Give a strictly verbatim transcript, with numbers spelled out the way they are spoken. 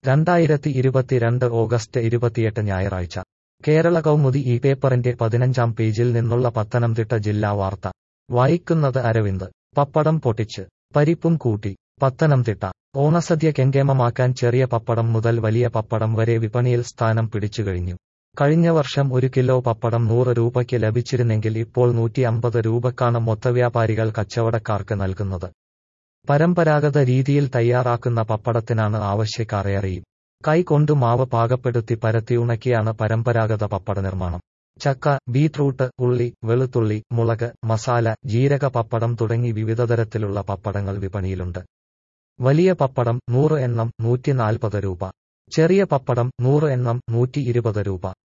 രണ്ടായിരത്തി ഇരുപത്തിരണ്ട് ഓഗസ്റ്റ് ഇരുപത്തിയെട്ട് ഞായറാഴ്ച കേരള കൗമുദി ഈ പേപ്പറിന്റെ പതിനഞ്ചാം പേജിൽ നിന്നുള്ള പത്തനംതിട്ട ജില്ലാ വാർത്ത വായിക്കുന്നത് അരവിന്ദ്. പപ്പടം പൊട്ടിച്ച് പരിപ്പും കൂട്ടി. പത്തനംതിട്ട ഓണസദ്യ കെങ്കേമമാക്കാൻ ചെറിയ പപ്പടം മുതൽ വലിയ പപ്പടം വരെ വിപണിയിൽ സ്ഥാനം പിടിച്ചുകഴിഞ്ഞു. കഴിഞ്ഞ വർഷം ഒരു കിലോ പപ്പടം നൂറ് രൂപയ്ക്ക് ലഭിച്ചിരുന്നെങ്കിൽ ഇപ്പോൾ നൂറ്റി അമ്പത് രൂപക്കാണ് മൊത്തവ്യാപാരികൾ കച്ചവടക്കാർക്ക് നൽകുന്നത്. പരമ്പരാഗത രീതിയിൽ തയ്യാറാക്കുന്ന പപ്പടത്തിനാണ് ആവശ്യക്കാർ ഏറെയും. കൈകൊണ്ടു മാവ് പാകപ്പെടുത്തി പരത്തി ഉണക്കിയാണ് പരമ്പരാഗത പപ്പട നിർമ്മാണം. ചക്ക, ബീറ്റ്റൂട്ട്, ഉള്ളി, വെളുത്തുള്ളി, മുളക്, മസാല, ജീരക പപ്പടം തുടങ്ങി വിവിധതരത്തിലുള്ള പപ്പടങ്ങൾ വിപണിയിലുണ്ട്. വലിയ പപ്പടം നൂറ് എണ്ണം നൂറ്റി നാൽപ്പത് രൂപ. ചെറിയ പപ്പടം നൂറ് എണ്ണം നൂറ്റി ഇരുപത് രൂപ.